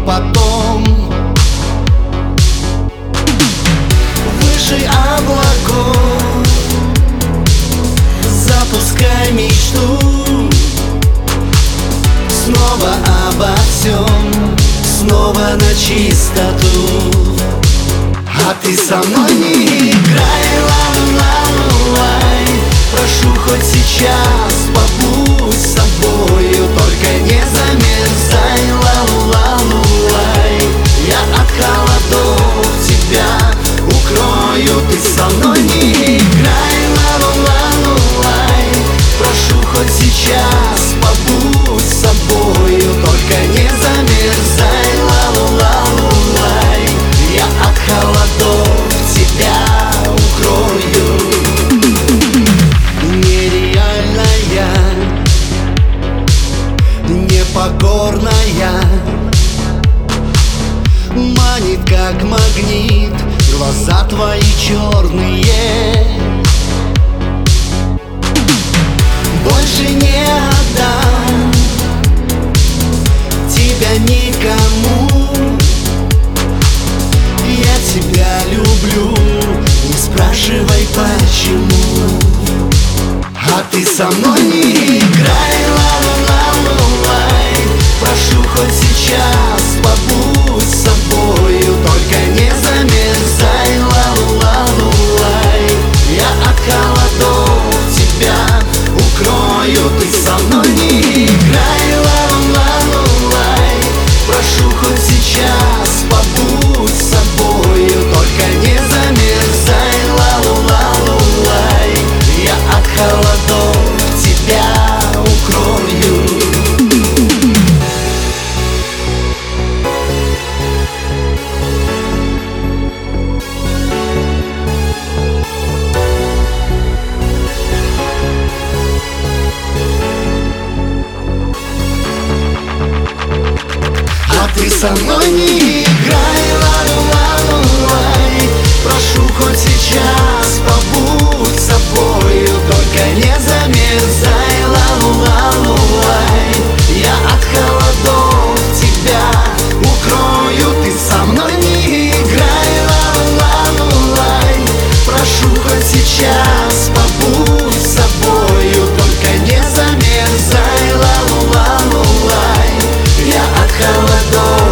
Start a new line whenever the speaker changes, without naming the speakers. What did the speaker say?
потом. Выше облаков запускай мечту. Снова обо всем, снова на чистоту. А ты со мной не играй, ла-ла-ла-лай. Прошу, хоть сейчас побудь с собою, только не замерзай, ла-ла-ла-лай. Я от холодов тебя укрою. Ты со мной не играй, ла-ла-ла-лай. Прошу, хоть сейчас побудь с собою, только не замерзай, ла-ла-ла-лай. Я от холодов тебя укрою. Нереальная, непокорная, манит как магнит глаза твои черные. Больше не отдам тебя никому. Я тебя люблю, не спрашивай почему. А ты со мной не играй, ла-ла-ла-лай. Прошу, хоть сейчас побудь с собою, только не замерзай, ла-ла-ла-лай. Я от холодов тебя укрою. Ты со мной не играй, ла-ла-ла-лай. Прошу, хоть сейчас побудь с собою, только не замерзай, ла-ла-ла-лай. Я от холодов тебя укрою. А ты со мной не играй, ла-ла-ла-лай. Прошу, хоть сейчас побудь с собою, только не замерзай, ла-ла-ла-лай. Я от холодов тебя укрою. Ты со мной не играй, ла-ла-ла-лай. Прошу, хоть сейчас побудь с собою, только не замерзай, ла-ла-ла-лай. Я от холодов